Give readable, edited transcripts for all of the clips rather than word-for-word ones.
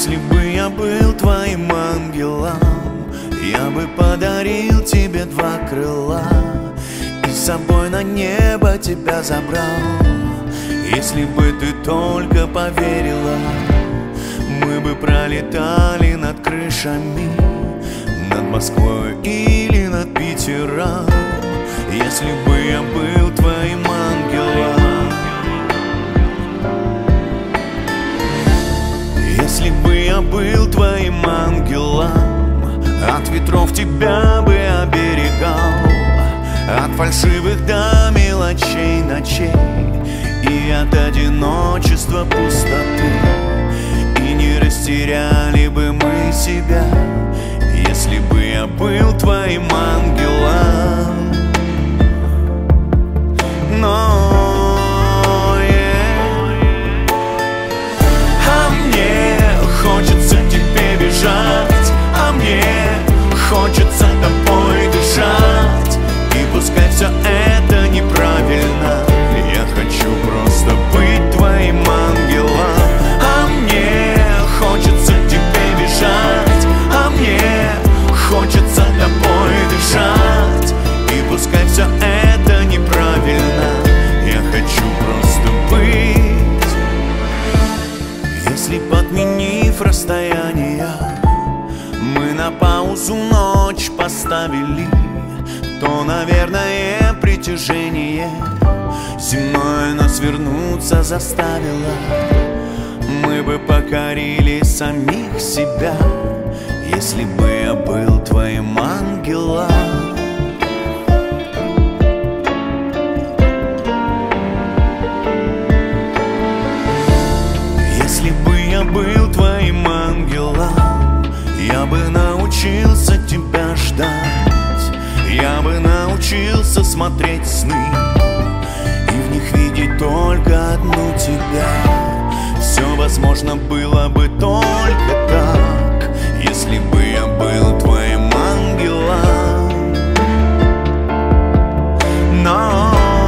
Если бы я был твоим ангелом, я бы подарил тебе 2 крыла и с собой на небо тебя забрал. Если бы ты только поверила, мы бы пролетали над крышами, над Москвой или над Питером. Если бы я был твоим ангелом, если бы я был твоим ангелом, от ветров тебя бы оберегал, от фальшивых до мелочей ночей и от одиночества пустоты. И не растеряли бы мы себя, если бы я был твоим ангелом. Но а мне хочется к тебе бежать, а мне хочется тобой дышать. И пускай все это неправильно, я хочу просто быть твоим ангелом. А мне хочется к тебе бежать, а мне хочется тобой дышать. И пускай все это неправильно, я хочу просто быть. Если, подменив расстояние, мы на паузу ночь поставили, то, наверное, притяжение земное нас вернуться заставило. Мы бы покорили самих себя, если бы я был твоим ангелом. Если бы я был твоим ангелом, я бы научился тебя ждать, я бы научился смотреть сны и в них видеть только одну тебя. Все возможно было бы только так, если бы я был твоим ангелом. Но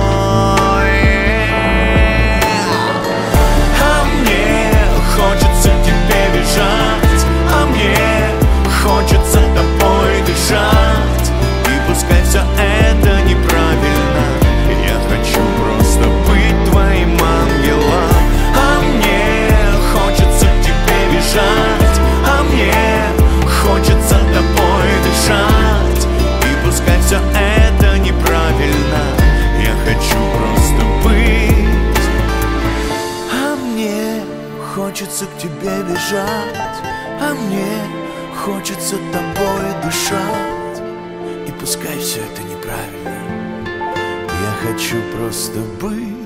а мне хочется к тебе бежать, а мне хочется тобой дышать. И пускай все это неправильно, я хочу просто быть твоим ангелом. А мне хочется к тебе бежать, а мне хочется тобой дышать. И пускай все это неправильно, я хочу просто быть. А мне хочется к тебе бежать, а мне хочется тобой дышать. И пускай все это неправильно, я хочу просто быть.